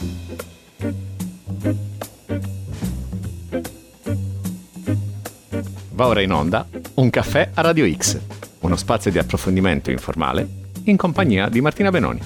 Va ora in onda Un caffè a Radio X, uno spazio di approfondimento informale in compagnia di Martina Benoni.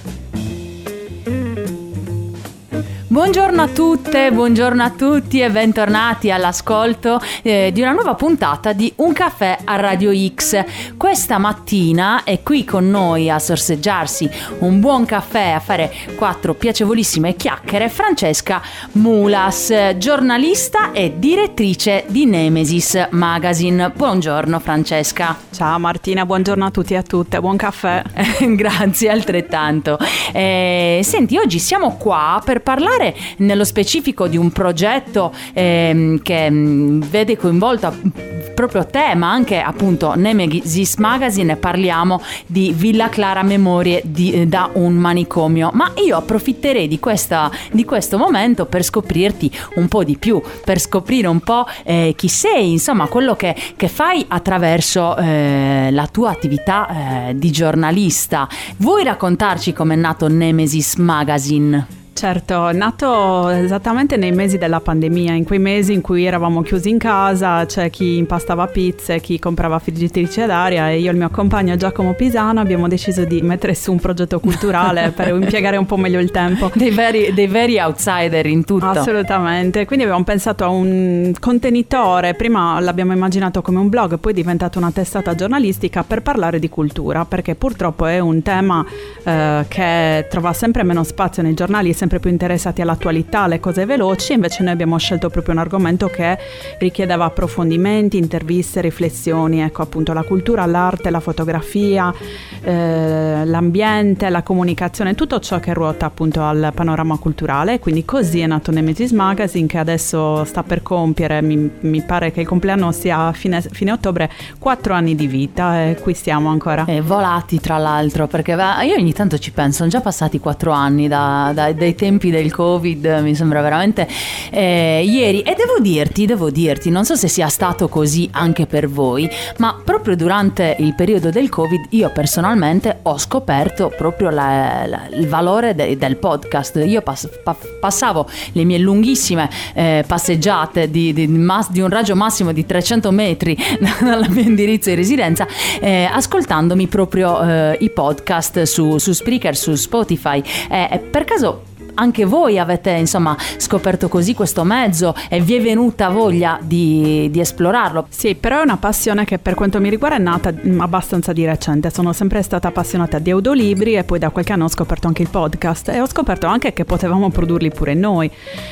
Buongiorno a tutte, buongiorno a tutti e bentornati all'ascolto di una nuova puntata di Un caffè a Radio X. Questa mattina è qui con noi a sorseggiarsi un buon caffè, a fare 4 piacevolissime chiacchiere, Francesca Mulas, giornalista e direttrice di Nemesis Magazine. Buongiorno Francesca. Ciao Martina, buongiorno a tutti e a tutte, buon caffè. Grazie altrettanto. Senti, oggi siamo qua per parlare nello specifico di un progetto che vede coinvolta proprio te, ma anche appunto Nemesis Magazine. Parliamo di Villa Clara Memorie da un manicomio, ma io approfitterei di questo momento per scoprirti un po' di più, per scoprire un po' chi sei, insomma quello che fai attraverso la tua attività di giornalista. Vuoi raccontarci com'è nato Nemesis Magazine? Certo, è nato esattamente nei mesi della pandemia, in quei mesi in cui eravamo chiusi in casa, c'è chi impastava pizze, chi comprava friggitrice d'aria, e io e il mio compagno Giacomo Pisano abbiamo deciso di mettere su un progetto culturale per impiegare un po' meglio il tempo. Dei veri outsider in tutto. Assolutamente, quindi abbiamo pensato a un contenitore, prima l'abbiamo immaginato come un blog, poi è diventato una testata giornalistica per parlare di cultura, perché purtroppo è un tema che trova sempre meno spazio nei giornali, sempre più interessati all'attualità, alle cose veloci. Invece noi abbiamo scelto proprio un argomento che richiedeva approfondimenti, interviste, riflessioni, ecco appunto la cultura, l'arte, la fotografia, l'ambiente, la comunicazione, tutto ciò che ruota appunto al panorama culturale. Quindi così è nato Nemesis Magazine, che adesso sta per compiere, mi pare che il compleanno sia a fine ottobre, 4 anni di vita, e qui stiamo ancora. Volati tra l'altro, perché io ogni tanto ci penso, sono già passati 4 anni dai tempi del Covid, mi sembra veramente ieri. E devo dirti, non so se sia stato così anche per voi, ma proprio durante il periodo del Covid io personalmente ho scoperto proprio il valore del podcast. Io passavo le mie lunghissime passeggiate di un raggio massimo di 300 metri dal mio indirizzo di residenza, ascoltandomi proprio i podcast su Spreaker, su Spotify. Per caso anche voi avete insomma scoperto così questo mezzo e vi è venuta voglia di esplorarlo? Sì, però è una passione che per quanto mi riguarda è nata abbastanza di recente. Sono sempre stata appassionata di audiolibri e poi da qualche anno ho scoperto anche il podcast, e ho scoperto anche che potevamo produrli pure noi.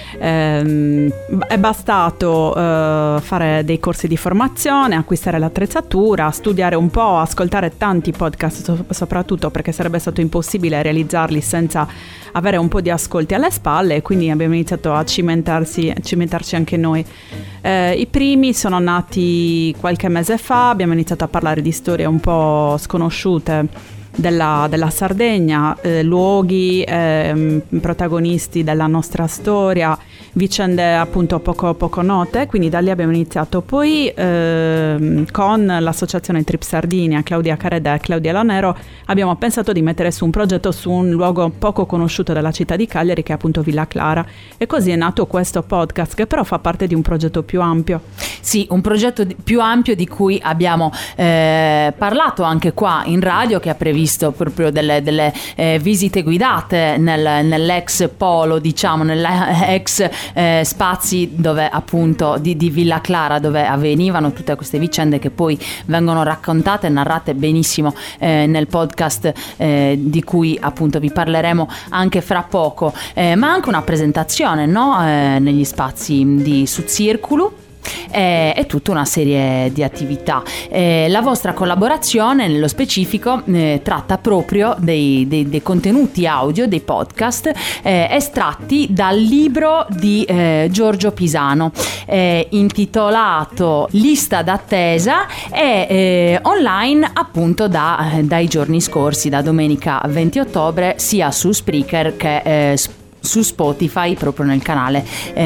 È bastato fare dei corsi di formazione, acquistare l'attrezzatura, studiare un po', ascoltare tanti podcast soprattutto, perché sarebbe stato impossibile realizzarli senza avere un po' di ascolti alle spalle, e quindi abbiamo iniziato a cimentarci anche noi. I primi sono nati qualche mese fa, abbiamo iniziato a parlare di storie un po' sconosciute della Sardegna, luoghi, protagonisti della nostra storia, vicende appunto poco note, quindi da lì abbiamo iniziato. Poi con l'associazione Trip Sardinia, Claudia Caredè e Claudia Lanero, abbiamo pensato di mettere su un progetto su un luogo poco conosciuto della città di Cagliari, che è appunto Villa Clara, e così è nato questo podcast, che però fa parte di un progetto più ampio. Sì, un progetto più ampio di cui abbiamo parlato anche qua in radio, che ha previsto proprio delle visite guidate nell'ex polo, diciamo, nell'ex spazi dove appunto di Villa Clara, dove avvenivano tutte queste vicende che poi vengono raccontate e narrate benissimo nel podcast di cui appunto vi parleremo anche fra poco, ma anche una presentazione, no? Negli spazi di Suzzirculu. E tutta una serie di attività. La vostra collaborazione nello specifico tratta proprio dei contenuti audio, dei podcast estratti dal libro di Giorgio Pisano intitolato Lista d'attesa, e online appunto dai giorni scorsi, da domenica 20 ottobre, sia su Spreaker che su Spotify, proprio nel canale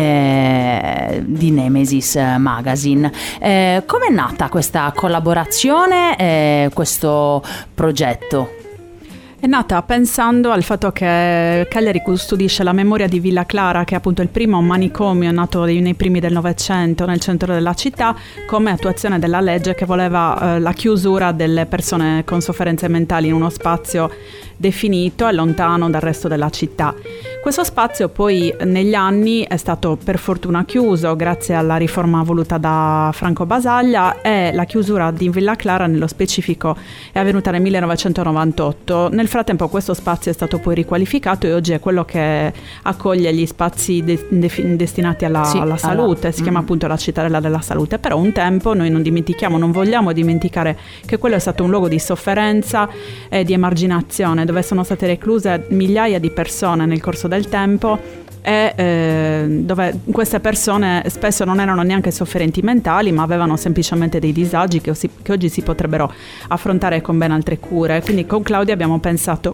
di Nemesis Magazine. Com'è nata questa collaborazione, questo progetto? È nata pensando al fatto che Cagliari custodisce la memoria di Villa Clara, che è appunto il primo manicomio nato nei primi del Novecento nel centro della città, come attuazione della legge che voleva la chiusura delle persone con sofferenze mentali in uno spazio definito e lontano dal resto della città. Questo spazio poi negli anni è stato per fortuna chiuso grazie alla riforma voluta da Franco Basaglia, e la chiusura di Villa Clara nello specifico è avvenuta nel 1998. Nel frattempo questo spazio è stato poi riqualificato e oggi è quello che accoglie gli spazi destinati alla salute, si chiama appunto la Cittadella della Salute. Però un tempo, noi non vogliamo dimenticare che quello è stato un luogo di sofferenza e di emarginazione, dove sono state recluse migliaia di persone nel corso del tempo, e dove queste persone spesso non erano neanche sofferenti mentali, ma avevano semplicemente dei disagi che oggi si potrebbero affrontare con ben altre cure. Quindi con Claudia abbiamo pensato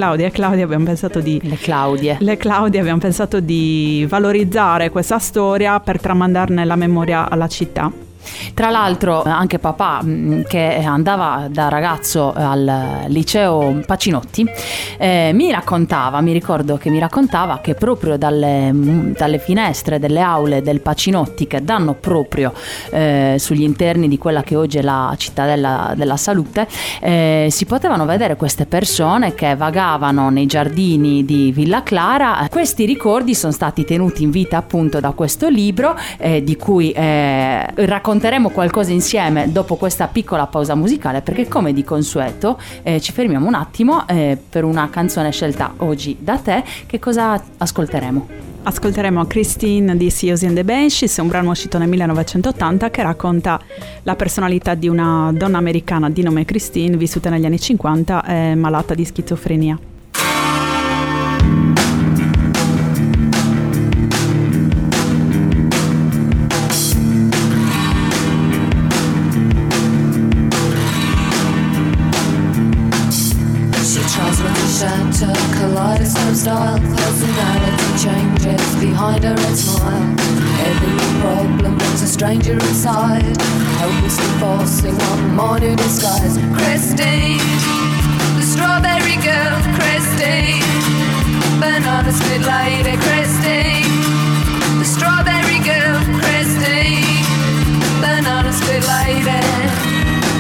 di valorizzare questa storia per tramandarne la memoria alla città. Tra l'altro anche papà, che andava da ragazzo al liceo Pacinotti, mi ricordo che mi raccontava che proprio dalle finestre delle aule del Pacinotti, che danno proprio sugli interni di quella che oggi è la Cittadella della Salute, si potevano vedere queste persone che vagavano nei giardini di Villa Clara. Questi ricordi sono stati tenuti in vita appunto da questo libro, di cui racconteremo qualcosa insieme dopo questa piccola pausa musicale, perché come di consueto ci fermiamo un attimo per una canzone scelta oggi da te. Che cosa ascolteremo? Ascolteremo Christine di Siouxsie and the Banshees, un brano uscito nel 1980 che racconta la personalità di una donna americana di nome Christine, vissuta negli anni 50 e malata di schizofrenia. Kaleidoscope style, personality changes behind her red smile. Every problem brings a stranger inside, hopelessly forcing on more new disguise. Christine, the strawberry girl, Christine, banana split lady, Christine, the strawberry girl, Christine, banana split lady.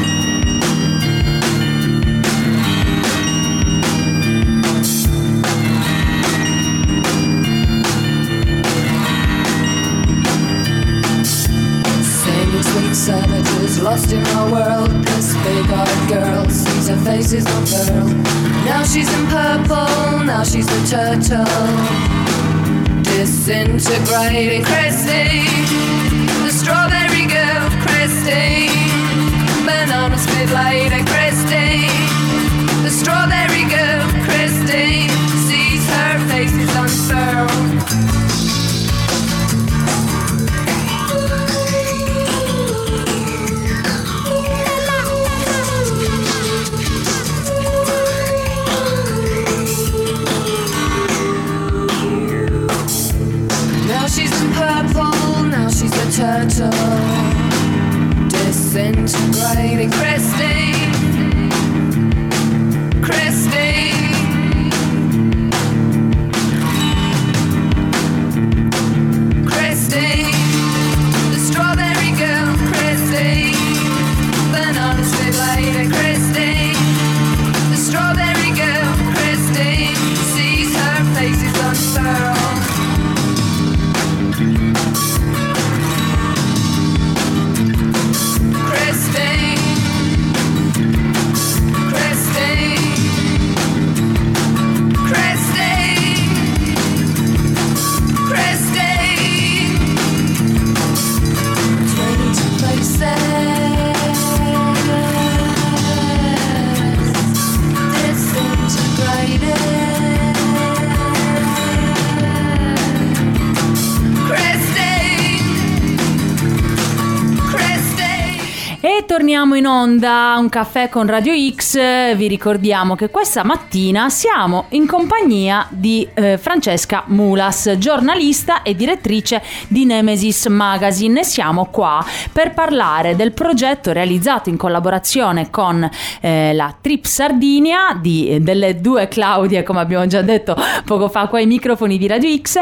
Sweet savages lost in our world. This big-eyed girl sees her face is unfurled. Now she's in purple, now she's the turtle, disintegrating. Christine, the strawberry girl, Christine, banana split lady, Christine, the strawberry girl, Christine, sees her face is unfurled. Turtle, disintegrating. Christine, Christine, Christine, the strawberry girl, Christine, banana split lady, Christine, the strawberry girl, Christine, sees her face is unfurled. Christine, Torniamo in onda, un caffè con Radio X. Vi ricordiamo che questa mattina siamo in compagnia di Francesca Mulas, giornalista e direttrice di Nemesis Magazine, e siamo qua per parlare del progetto realizzato in collaborazione con la Trip Sardinia delle due Claudie, come abbiamo già detto poco fa qua ai microfoni di Radio X,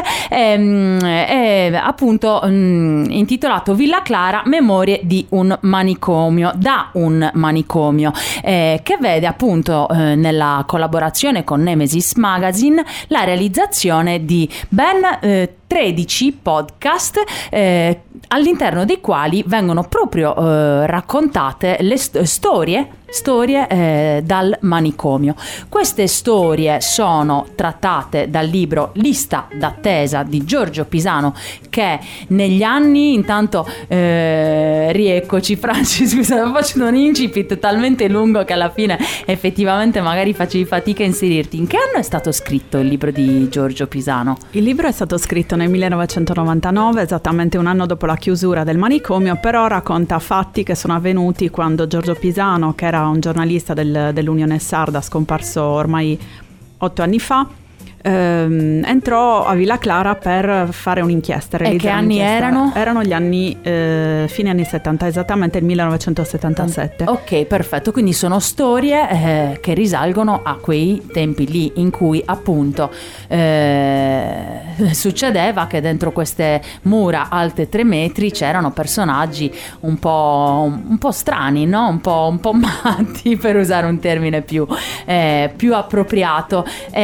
appunto intitolato Villa Clara, memorie di un manicomio, da un manicomio, che vede appunto nella collaborazione con Nemesis Magazine la realizzazione di ben 13 podcast all'interno dei quali vengono proprio raccontate le storie dal manicomio. Queste storie sono trattate dal libro Lista d'attesa di Giorgio Pisano, che negli anni, intanto rieccoci Franci, scusa, faccio un incipit talmente lungo che alla fine effettivamente magari facevi fatica a inserirti. In che anno è stato scritto il libro di Giorgio Pisano? Il libro è stato scritto nel 1999, esattamente un anno dopo la chiusura del manicomio, però racconta fatti che sono avvenuti quando Giorgio Pisano, che era un giornalista dell'Unione Sarda, scomparso ormai 8 anni fa, entrò a Villa Clara per fare un'inchiesta. E che anni erano? Erano gli anni fine anni 70, esattamente il 1977. Ok, perfetto, quindi sono storie che risalgono a quei tempi lì in cui appunto succedeva che dentro queste mura alte 3 metri c'erano personaggi un po' strani, no? Un po' matti, per usare un termine più appropriato.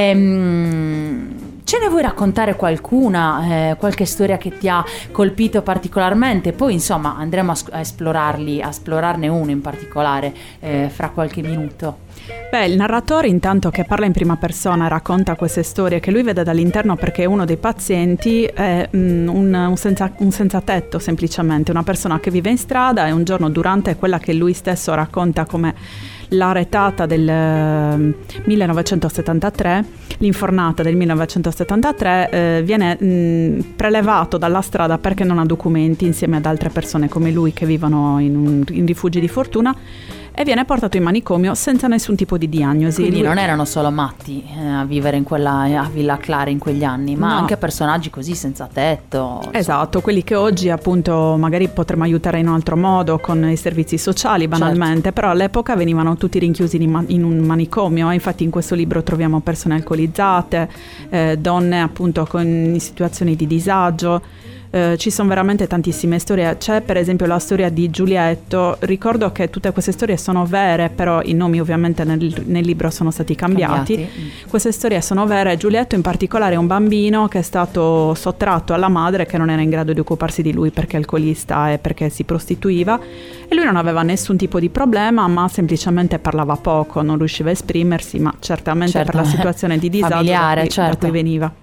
Ce ne vuoi raccontare qualcuna, qualche storia che ti ha colpito particolarmente? Poi insomma andremo a esplorarne uno in particolare fra qualche minuto. Beh, il narratore intanto, che parla in prima persona, racconta queste storie che lui vede dall'interno, perché uno dei pazienti è un senza tetto, semplicemente una persona che vive in strada, e un giorno, durante quella che lui stesso racconta come la retata del 1973, l'infornata del 1973, viene prelevato dalla strada perché non ha documenti, insieme ad altre persone come lui che vivono in rifugi di fortuna, e viene portato in manicomio senza nessun tipo di diagnosi. Quindi non erano solo matti a vivere a Villa Clara in quegli anni, ma anche personaggi così senza tetto. Esatto, quelli che oggi appunto magari potremmo aiutare in un altro modo con i servizi sociali, banalmente, certo. Però all'epoca venivano tutti rinchiusi in un manicomio, e infatti in questo libro troviamo persone alcolizzate, donne appunto in situazioni di disagio. Ci sono veramente tantissime storie. C'è per esempio la storia di Giulietto. Ricordo che tutte queste storie sono vere, però i nomi ovviamente nel libro sono stati cambiati. Queste storie sono vere. Giulietto in particolare è un bambino che è stato sottratto alla madre, che non era in grado di occuparsi di lui perché è alcolista e perché si prostituiva, e lui non aveva nessun tipo di problema, ma semplicemente parlava poco, non riusciva a esprimersi, ma certamente per la situazione di disagio da cui veniva.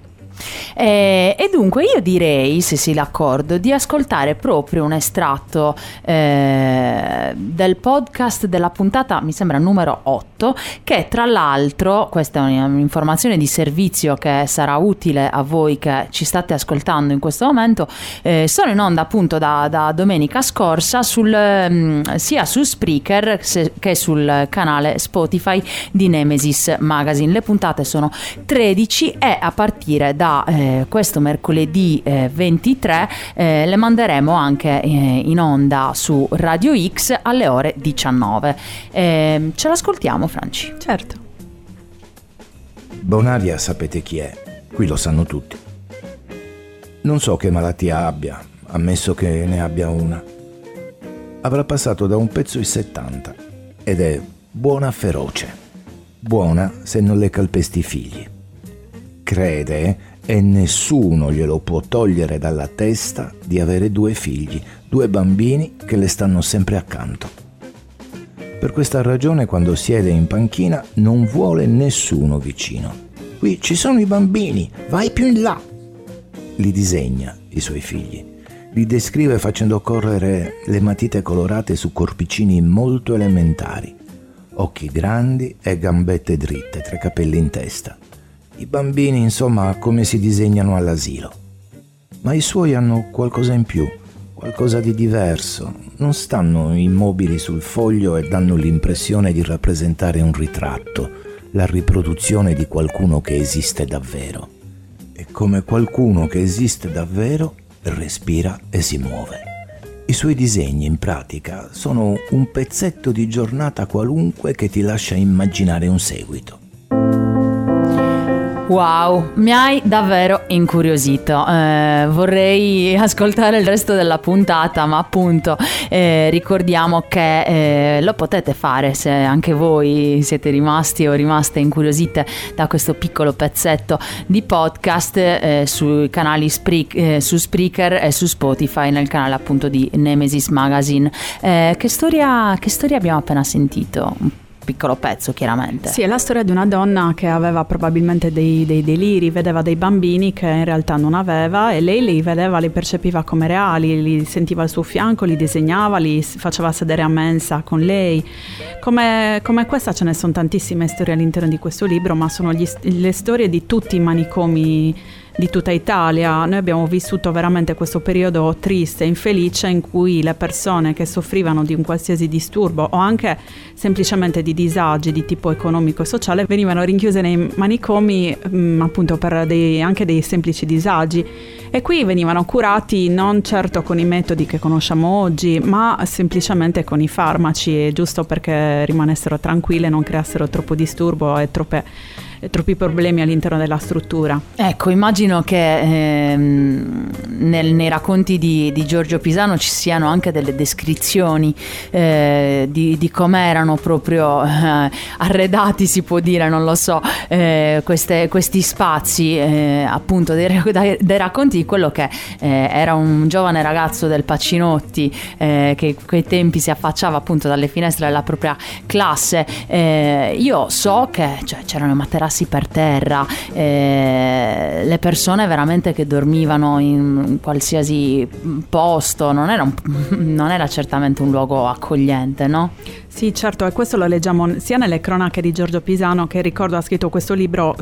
E dunque io direi, se sei d'accordo, di ascoltare proprio un estratto del podcast della puntata, mi sembra numero 8, che tra l'altro, questa è un'informazione di servizio che sarà utile a voi che ci state ascoltando in questo momento, sono in onda appunto da domenica scorsa sia su Spreaker che sul canale Spotify di Nemesis Magazine. Le puntate sono 13 e a partire da questo mercoledì 23 le manderemo anche in onda su Radio X alle ore 19. Ce l'ascoltiamo, Franci? Certo. Bonaria sapete chi è? Qui lo sanno tutti. Non so che malattia abbia, ammesso che ne abbia una. Avrà passato da un pezzo i 70 ed è buona feroce. Buona se non le calpesti i figli. Crede, e nessuno glielo può togliere dalla testa, di avere 2 figli, 2 bambini che le stanno sempre accanto. Per questa ragione, quando siede in panchina, non vuole nessuno vicino. Qui ci sono i bambini, vai più in là! Li disegna, i suoi figli. Li descrive facendo correre le matite colorate su corpicini molto elementari. Occhi grandi e gambette dritte, 3 capelli in testa. I bambini, insomma, come si disegnano all'asilo. Ma i suoi hanno qualcosa in più, qualcosa di diverso. Non stanno immobili sul foglio e danno l'impressione di rappresentare un ritratto, la riproduzione di qualcuno che esiste davvero. E come qualcuno che esiste davvero, respira e si muove. I suoi disegni, in pratica, sono un pezzetto di giornata qualunque che ti lascia immaginare un seguito. Wow, mi hai davvero incuriosito. Vorrei ascoltare il resto della puntata, ma appunto ricordiamo che lo potete fare se anche voi siete rimasti o rimaste incuriosite da questo piccolo pezzetto di podcast sui canali su Spreaker e su Spotify, nel canale appunto di Nemesis Magazine. Che storia abbiamo appena sentito? Piccolo pezzo, chiaramente. Sì, è la storia di una donna che aveva probabilmente dei deliri, vedeva dei bambini che in realtà non aveva, e lei li vedeva, li percepiva come reali, li sentiva al suo fianco, li disegnava, li faceva sedere a mensa con lei. Come questa ce ne sono tantissime storie all'interno di questo libro, ma sono le storie di tutti i manicomi di tutta Italia. Noi abbiamo vissuto veramente questo periodo triste, infelice, in cui le persone che soffrivano di un qualsiasi disturbo o anche semplicemente di disagi di tipo economico e sociale venivano rinchiuse nei manicomi appunto per anche dei semplici disagi, e qui venivano curati non certo con i metodi che conosciamo oggi, ma semplicemente con i farmaci, giusto perché rimanessero tranquille, non creassero troppo disturbo e troppi problemi all'interno della struttura. Ecco, immagino che nei racconti di Giorgio Pisano ci siano anche delle descrizioni di come erano proprio arredati, si può dire, non lo so, questi spazi, appunto dei racconti di quello che era un giovane ragazzo del Pacinotti che quei tempi si affacciava appunto dalle finestre della propria classe. Io so che c'erano materassi per terra, le persone veramente che dormivano in qualsiasi posto, non era certamente un luogo accogliente, no? Sì, certo, e questo lo leggiamo sia nelle cronache di Giorgio Pisano, che ricordo ha scritto questo libro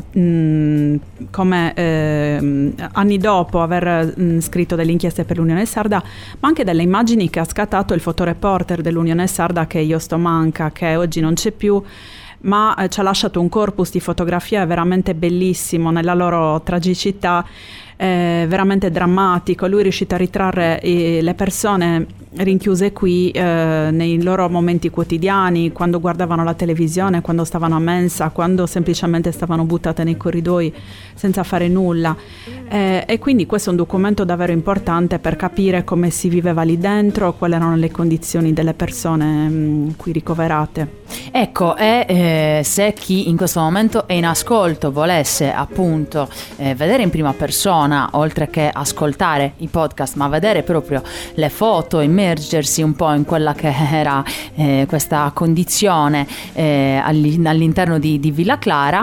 come anni dopo aver scritto delle inchieste per l'Unione Sarda, ma anche delle immagini che ha scattato il fotoreporter dell'Unione Sarda, che è Josto Manca, che oggi non c'è più, ma ci ha lasciato un corpus di fotografie veramente bellissimo nella loro tragicità, veramente drammatico. Lui è riuscito a ritrarre le persone rinchiuse qui nei loro momenti quotidiani, quando guardavano la televisione, quando stavano a mensa, quando semplicemente stavano buttate nei corridoi senza fare nulla, e quindi questo è un documento davvero importante per capire come si viveva lì dentro, quali erano le condizioni delle persone qui ricoverate. Ecco, se chi in questo momento è in ascolto volesse appunto vedere in prima persona, oltre che ascoltare i podcast, ma vedere proprio le foto, immergersi un po' in quella che era questa condizione all'interno di Villa Clara,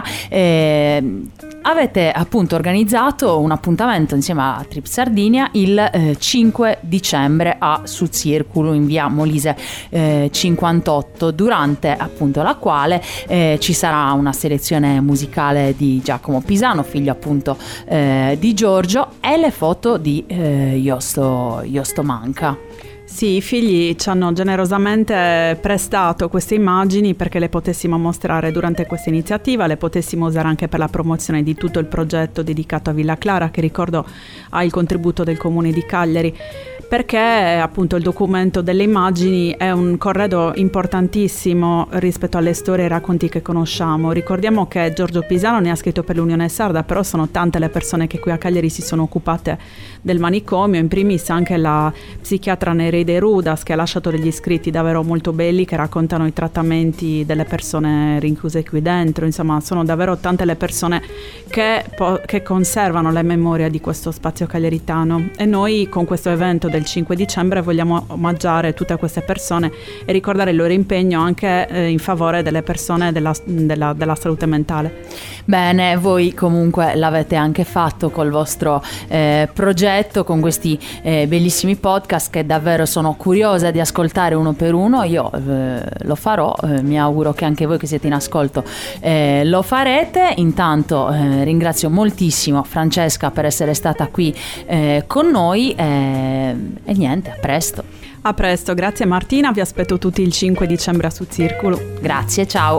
avete appunto organizzato un appuntamento insieme a Trip Sardinia il 5 dicembre a Sud Circolo in via Molise 58, durante appunto la quale ci sarà una selezione musicale di Giacomo Pisano, figlio appunto di Giorgio, e le foto di Josto Manca. Sì, i figli ci hanno generosamente prestato queste immagini perché le potessimo mostrare durante questa iniziativa, le potessimo usare anche per la promozione di tutto il progetto dedicato a Villa Clara, che ricordo ha il contributo del Comune di Cagliari, perché appunto il documento delle immagini è un corredo importantissimo rispetto alle storie e ai racconti che conosciamo. Ricordiamo che Giorgio Pisano ne ha scritto per l'Unione Sarda, però sono tante le persone che qui a Cagliari si sono occupate del manicomio, in primis anche la psichiatra Nereide Rudas, che ha lasciato degli scritti davvero molto belli che raccontano i trattamenti delle persone rinchiuse qui dentro. Insomma, sono davvero tante le persone che conservano la memoria di questo spazio cagliaritano, e noi con questo evento del 5 dicembre vogliamo omaggiare tutte queste persone e ricordare il loro impegno anche in favore delle persone della salute mentale. Bene, voi comunque l'avete anche fatto col vostro progetto, con questi bellissimi podcast che davvero sono curiosa di ascoltare uno per uno. Io lo farò, mi auguro che anche voi che siete in ascolto lo farete. Intanto ringrazio moltissimo Francesca per essere stata qui con noi. E niente, a presto. A presto, grazie Martina, vi aspetto tutti il 5 dicembre su Circolo. Grazie, ciao.